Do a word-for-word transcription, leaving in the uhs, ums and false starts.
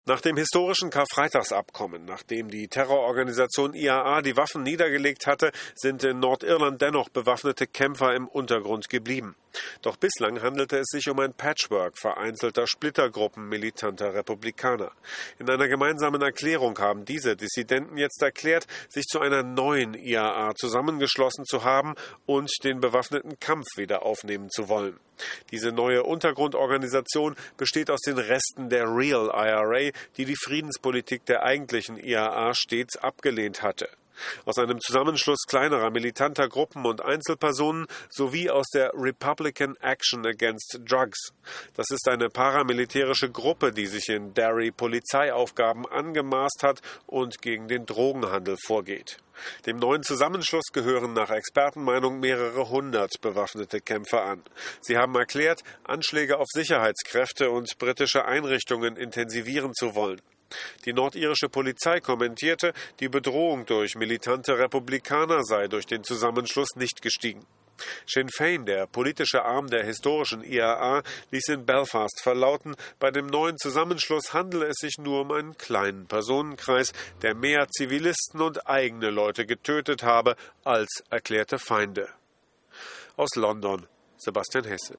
Nach dem historischen Karfreitagsabkommen, nachdem die Terrororganisation I A A die Waffen niedergelegt hatte, sind in Nordirland dennoch bewaffnete Kämpfer im Untergrund geblieben. Doch bislang handelte es sich um ein Patchwork vereinzelter Splittergruppen militanter Republikaner. In einer gemeinsamen Erklärung haben diese Dissidenten jetzt erklärt, sich zu einer neuen I A A zusammengeschlossen zu haben und den bewaffneten Kampf wieder aufnehmen zu wollen. Diese neue Untergrundorganisation besteht aus den Resten der Real I R A, die die Friedenspolitik der eigentlichen I A A stets abgelehnt hatte. Aus einem Zusammenschluss kleinerer militanter Gruppen und Einzelpersonen sowie aus der Republican Action Against Drugs. Das ist eine paramilitärische Gruppe, die sich in Derry Polizeiaufgaben angemaßt hat und gegen den Drogenhandel vorgeht. Dem neuen Zusammenschluss gehören nach Expertenmeinung mehrere hundert bewaffnete Kämpfer an. Sie haben erklärt, Anschläge auf Sicherheitskräfte und britische Einrichtungen intensivieren zu wollen. Die nordirische Polizei kommentierte, die Bedrohung durch militante Republikaner sei durch den Zusammenschluss nicht gestiegen. Sinn Féin, der politische Arm der historischen I A A, ließ in Belfast verlauten, bei dem neuen Zusammenschluss handele es sich nur um einen kleinen Personenkreis, der mehr Zivilisten und eigene Leute getötet habe als erklärte Feinde. Aus London, Sebastian Hesse.